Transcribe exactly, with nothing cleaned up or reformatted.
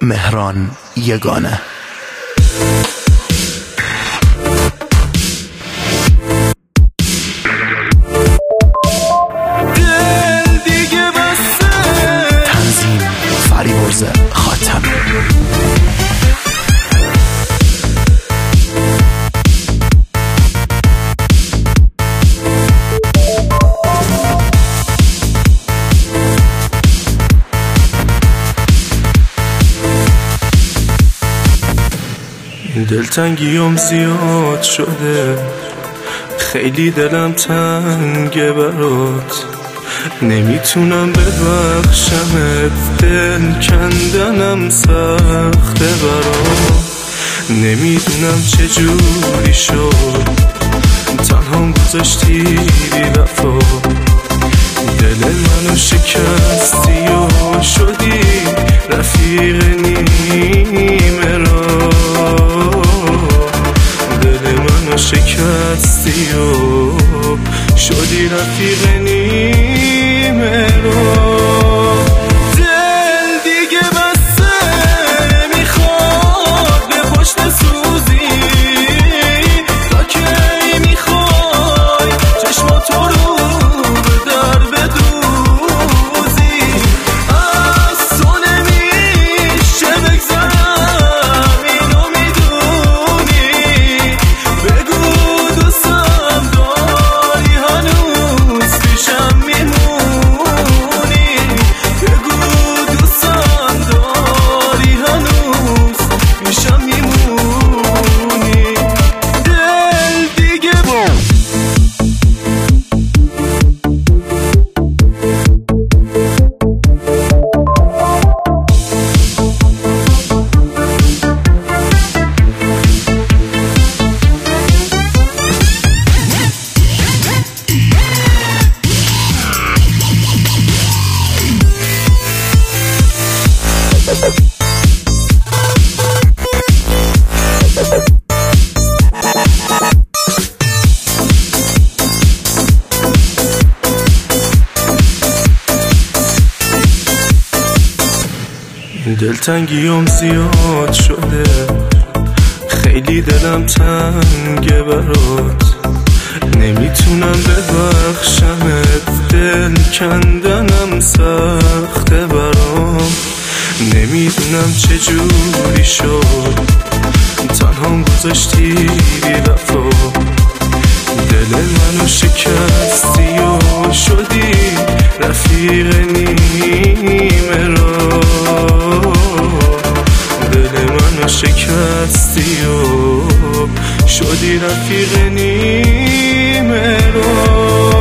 مهران یگانه. تنظیم فریبرز خاتمی. دلتنگیم زیاد شده، خیلی دلم تنگه برات، نمیتونم ببخشمت، دل کندنم سخته برام، نمیدونم چجوری شد تنها گذاشتی بی وفا، دل منو شکستی و شدی رفیق نیمه را، دل منو شکستی و شدی رفیق نیمه را. دل دیگه بسته نمیخواد به پشت سوزی، تا کی میخوای چشماتو رو به در بدوزی، از تو نمیشه بگذرم اینو میدونی، بگو دوستم داری هنوز پیشم میمونی، بگو دوستم داری هنوز پیشم میمونی. دل دیگه بام دلتنگیم زیاد شده، خیلی دلم تنگه برات، نمیتونم ببخشمت، دل کندنم سخته برام، نمیدونم چجوری شد تنها گذاشتی بی وفا، دل منو شکستی و شدی رفیق نیمه را، دل منو شکستی و شدی رفیق نیمه را.